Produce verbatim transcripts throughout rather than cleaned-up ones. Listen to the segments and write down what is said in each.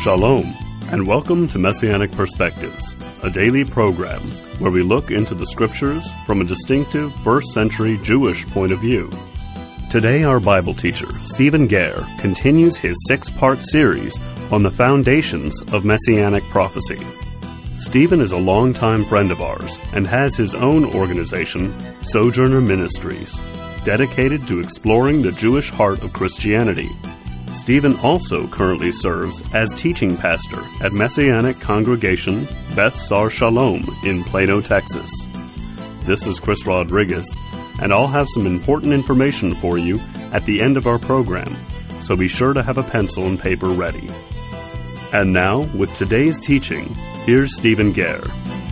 Shalom, and welcome to Messianic Perspectives, a daily program where we look into the Scriptures from a distinctive first-century Jewish point of view. Today, our Bible teacher, Stephen Gare, continues his six-part series on the foundations of Messianic prophecy. Stephen is a longtime friend of ours and has his own organization, Sojourner Ministries, dedicated to exploring the Jewish heart of Christianity. Stephen also currently serves as teaching pastor at Messianic Congregation Beth Sar Shalom in Plano, Texas. This is Chris Rodriguez, and I'll have some important information for you at the end of our program, so be sure to have a pencil and paper ready. And now, with today's teaching, here's Stephen Gare.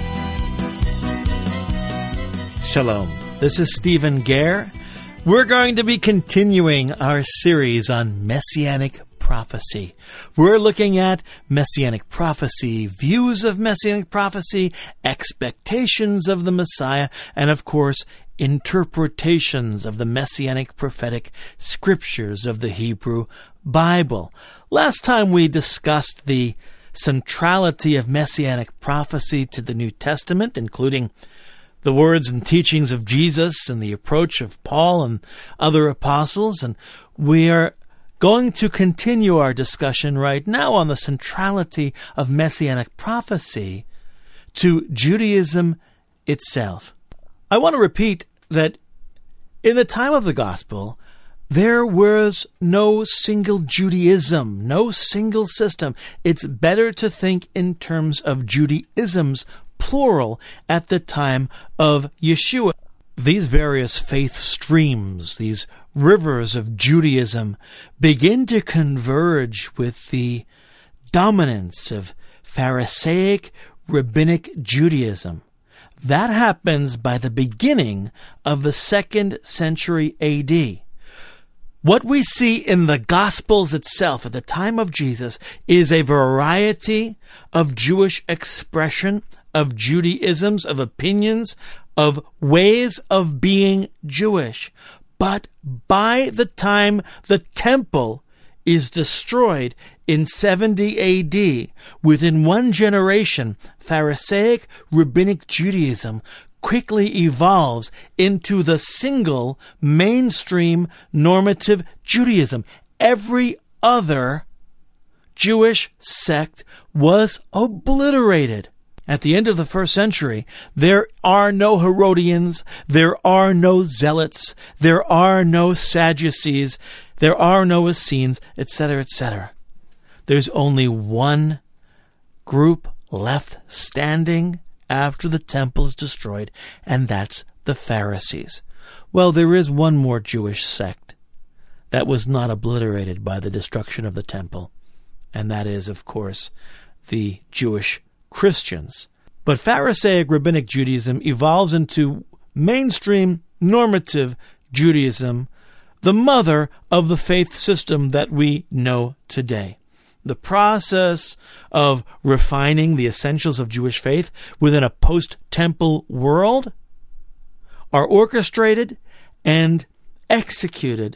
Shalom. This is Stephen Gare. We're going to be continuing our series on Messianic prophecy. We're looking at Messianic prophecy, views of Messianic prophecy, expectations of the Messiah, and of course, interpretations of the Messianic prophetic scriptures of the Hebrew Bible. Last time we discussed the centrality of Messianic prophecy to the New Testament, including the words and teachings of Jesus and the approach of Paul and other apostles, and we are going to continue our discussion right now on the centrality of Messianic prophecy to Judaism itself. I want to repeat that in the time of the Gospel, there was no single Judaism, no single system. It's better to think in terms of Judaisms, plural, at the time of Yeshua. These various faith streams, these rivers of Judaism, begin to converge with the dominance of Pharisaic rabbinic Judaism. That happens by the beginning of the second century A D. What we see in the Gospels itself at the time of Jesus is a variety of Jewish expression, of Judaisms, of opinions, of ways of being Jewish. But by the time the temple is destroyed in seventy A D, within one generation, Pharisaic rabbinic Judaism quickly evolves into the single mainstream normative Judaism. Every other Jewish sect was obliterated. At the end of the first century, there are no Herodians, there are no Zealots, there are no Sadducees, there are no Essenes, et cetera, et cetera. There's only one group left standing after the temple is destroyed, and that's the Pharisees. Well, there is one more Jewish sect that was not obliterated by the destruction of the temple, and that is, of course, the Jewish Christians. But Pharisaic rabbinic Judaism evolves into mainstream normative Judaism, the mother of the faith system that we know today. The process of refining the essentials of Jewish faith within a post-temple world are orchestrated and executed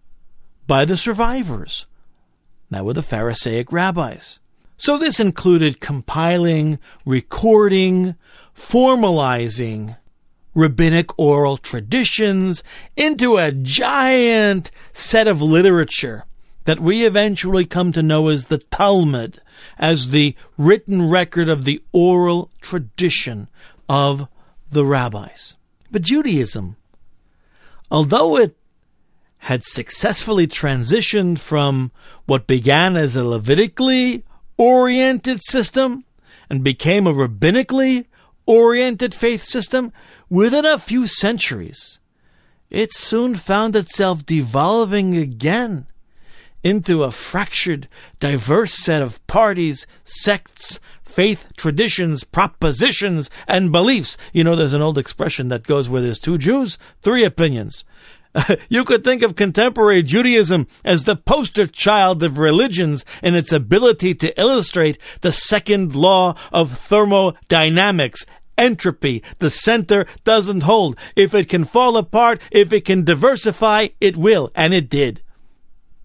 by the survivors. That were the Pharisaic rabbis. So this included compiling, recording, formalizing rabbinic oral traditions into a giant set of literature that we eventually come to know as the Talmud, as the written record of the oral tradition of the rabbis. But Judaism, although it had successfully transitioned from what began as a Levitically oriented system and became a rabbinically oriented faith system, within a few centuries, it soon found itself devolving again into a fractured, diverse set of parties, sects, faith, traditions, propositions, and beliefs. You know, there's an old expression that goes where there's two Jews, three opinions. You could think of contemporary Judaism as the poster child of religions in its ability to illustrate the second law of thermodynamics. Entropy, the center doesn't hold. If it can fall apart, if it can diversify, it will, and it did.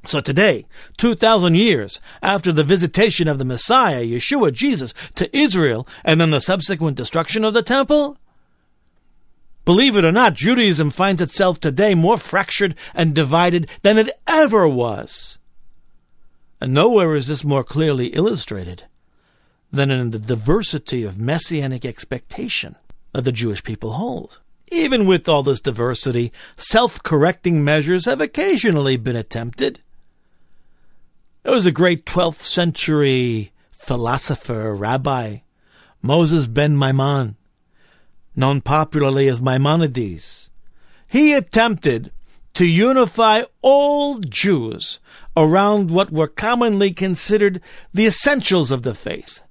So today, two thousand years after the visitation of the Messiah, Yeshua, Jesus, to Israel, and then the subsequent destruction of the temple, believe it or not, Judaism finds itself today more fractured and divided than it ever was. And nowhere is this more clearly illustrated than in the diversity of messianic expectation that the Jewish people hold. Even with all this diversity, self-correcting measures have occasionally been attempted. There was a great twelfth century philosopher, rabbi, Moses ben Maimon, known popularly as Maimonides. He attempted to unify all Jews around what were commonly considered the essentials of the faith.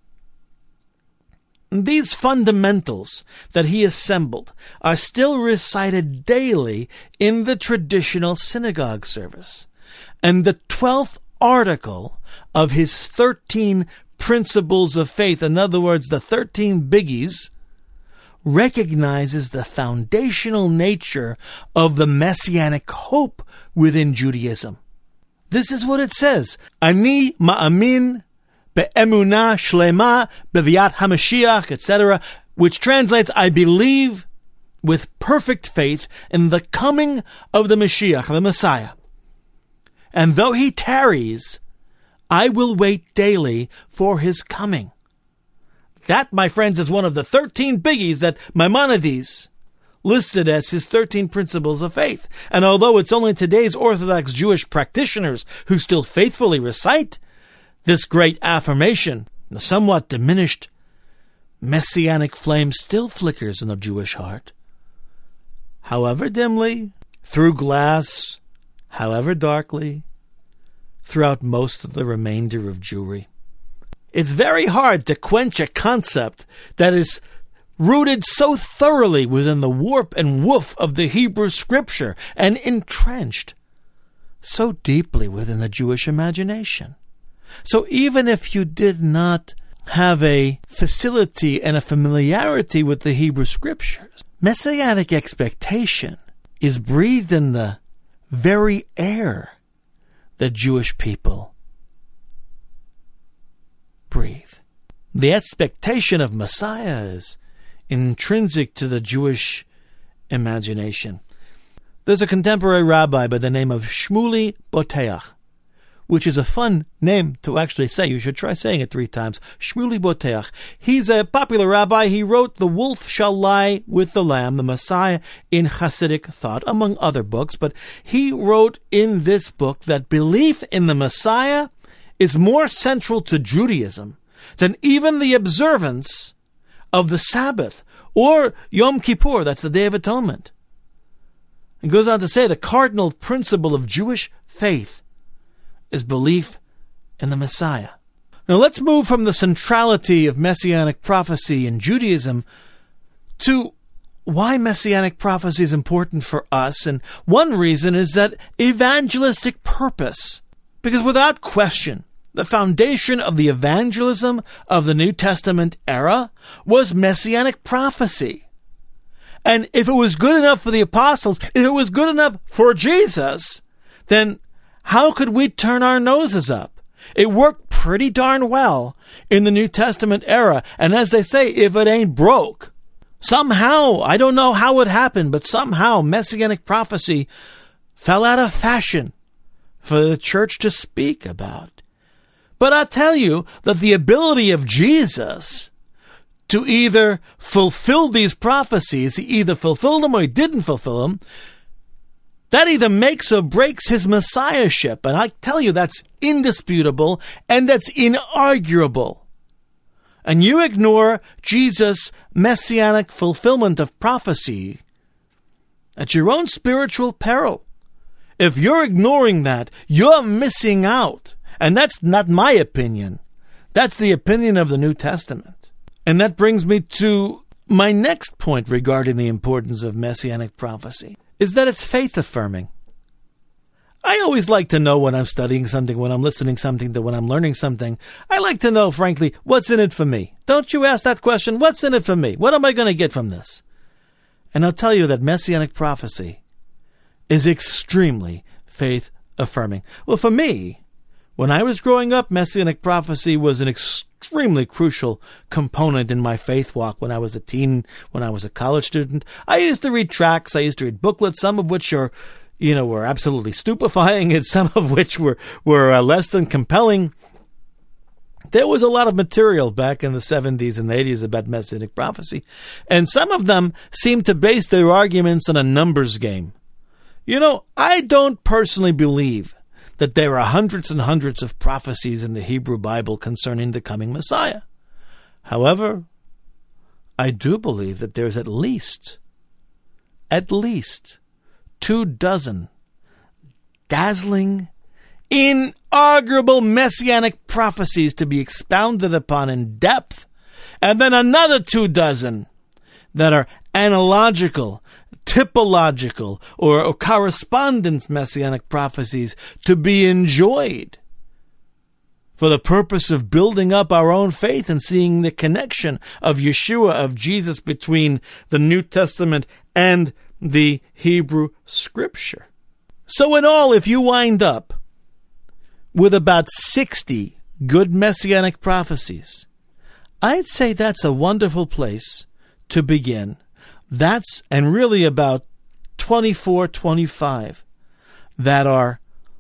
These fundamentals that he assembled are still recited daily in the traditional synagogue service. And the twelfth article of his thirteen principles of faith, in other words, the thirteen biggies, recognizes the foundational nature of the messianic hope within Judaism. This is what it says: Ani ma'amin be'emunah shlema beviat hamashiach, et cetera, which translates, I believe with perfect faith in the coming of the Mashiach, the Messiah. And though he tarries, I will wait daily for his coming. That, my friends, is one of the thirteen biggies that Maimonides listed as his thirteen principles of faith. And although it's only today's Orthodox Jewish practitioners who still faithfully recite this great affirmation, the somewhat diminished messianic flame still flickers in the Jewish heart. However dimly, through glass, however darkly, throughout most of the remainder of Jewry. It's very hard to quench a concept that is rooted so thoroughly within the warp and woof of the Hebrew Scripture and entrenched so deeply within the Jewish imagination. So even if you did not have a facility and a familiarity with the Hebrew Scriptures, messianic expectation is breathed in the very air that Jewish people breathe. The expectation of Messiah is intrinsic to the Jewish imagination. There's a contemporary rabbi by the name of Shmuley Boteach, which is a fun name to actually say. You should try saying it three times. Shmuley Boteach. He's a popular rabbi. He wrote The Wolf Shall Lie with the Lamb, the Messiah in Hasidic Thought, among other books. But he wrote in this book that belief in the Messiah is more central to Judaism than even the observance of the Sabbath or Yom Kippur, that's the Day of Atonement. It goes on to say the cardinal principle of Jewish faith is belief in the Messiah. Now let's move from the centrality of messianic prophecy in Judaism to why messianic prophecy is important for us. And one reason is that evangelistic purpose. Because without question, the foundation of the evangelism of the New Testament era was messianic prophecy. And if it was good enough for the apostles, if it was good enough for Jesus, then how could we turn our noses up? It worked pretty darn well in the New Testament era. And as they say, if it ain't broke, somehow, I don't know how it happened, but somehow messianic prophecy fell out of fashion for the church to speak about. But I'll tell you that the ability of Jesus to either fulfill these prophecies, he either fulfilled them or he didn't fulfill them, that either makes or breaks his messiahship. And I tell you, that's indisputable and that's inarguable. And you ignore Jesus' messianic fulfillment of prophecy at your own spiritual peril. If you're ignoring that, you're missing out. And that's not my opinion. That's the opinion of the New Testament. And that brings me to my next point regarding the importance of messianic prophecy, is that it's faith-affirming. I always like to know when I'm studying something, when I'm listening something, to when I'm learning something. I like to know, frankly, what's in it for me. Don't you ask that question, what's in it for me? What am I going to get from this? And I'll tell you that messianic prophecy is extremely faith-affirming. affirming? Well, for me, when I was growing up, Messianic prophecy was an extremely crucial component in my faith walk when I was a teen, when I was a college student. I used to read tracts, I used to read booklets, some of which are, you know, were absolutely stupefying, and some of which were, were uh, less than compelling. There was a lot of material back in the seventies and eighties about Messianic prophecy, and some of them seemed to base their arguments on a numbers game. You know, I don't personally believe that there are hundreds and hundreds of prophecies in the Hebrew Bible concerning the coming Messiah. However, I do believe that there's at least, at least two dozen dazzling, inarguable messianic prophecies to be expounded upon in depth, and then another two dozen that are analogical, typological, or, or correspondence messianic prophecies to be enjoyed for the purpose of building up our own faith and seeing the connection of Yeshua, of Jesus, between the New Testament and the Hebrew Scripture. So in all, if you wind up with about sixty good messianic prophecies, I'd say that's a wonderful place to begin. That's, and really about twenty-four, twenty-five that are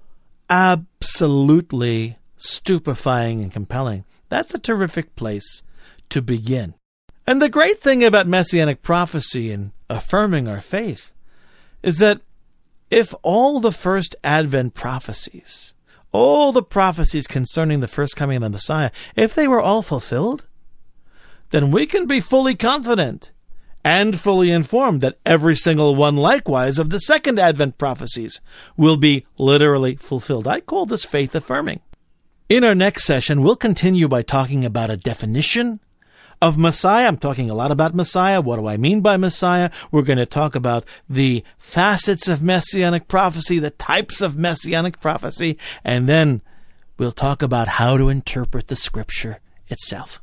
absolutely stupefying and compelling. That's a terrific place to begin. And the great thing about messianic prophecy and affirming our faith is that if all the first Advent prophecies, all the prophecies concerning the first coming of the Messiah, if they were all fulfilled, then we can be fully confident and fully informed that every single one likewise of the second Advent prophecies will be literally fulfilled. I call this faith affirming. In our next session, we'll continue by talking about a definition of Messiah. I'm talking a lot about Messiah. What do I mean by Messiah? We're going to talk about the facets of Messianic prophecy, the types of Messianic prophecy, and then we'll talk about how to interpret the Scripture itself.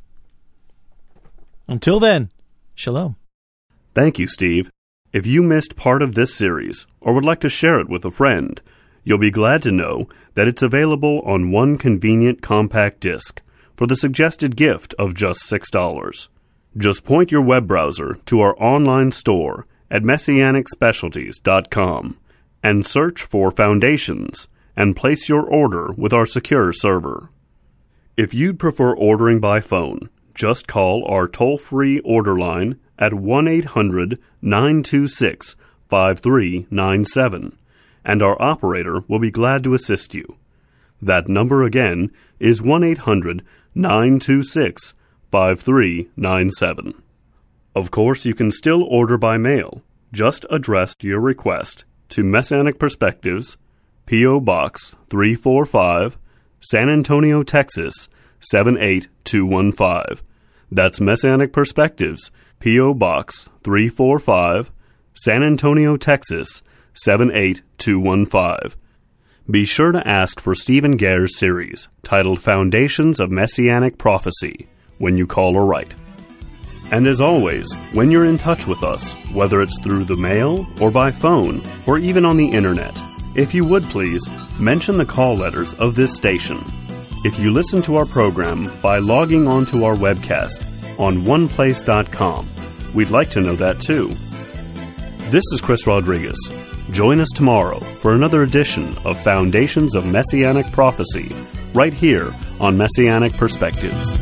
Until then, shalom. Thank you, Steve. If you missed part of this series or would like to share it with a friend, you'll be glad to know that it's available on one convenient compact disc for the suggested gift of just six dollars. Just point your web browser to our online store at messianic specialties dot com and search for Foundations and place your order with our secure server. If you'd prefer ordering by phone, just call our toll-free order line at one eight hundred nine two six five three nine seven, and our operator will be glad to assist you. That number again is one eight hundred nine two six five three nine seven. Of course, you can still order by mail. Just address your request to Messianic Perspectives, P O. Box three forty-five, San Antonio, Texas seven eight two one five. That's Messianic Perspectives, P O. Box three forty-five, San Antonio, Texas seven eight two one five. Be sure to ask for Stephen Gare's series, titled Foundations of Messianic Prophecy, when you call or write. And as always, when you're in touch with us, whether it's through the mail or by phone or even on the internet, if you would please, mention the call letters of this station. If you listen to our program by logging on to our webcast on one place dot com, we'd like to know that too. This is Chris Rodriguez. Join us tomorrow for another edition of Foundations of Messianic Prophecy, right here on Messianic Perspectives.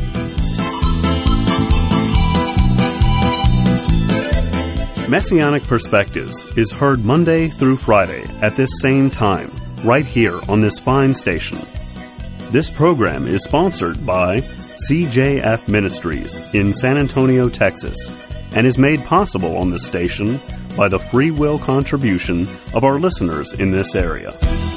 Messianic Perspectives is heard Monday through Friday at this same time, right here on this fine station. This program is sponsored by C J F Ministries in San Antonio, Texas, and is made possible on this station by the free will contribution of our listeners in this area.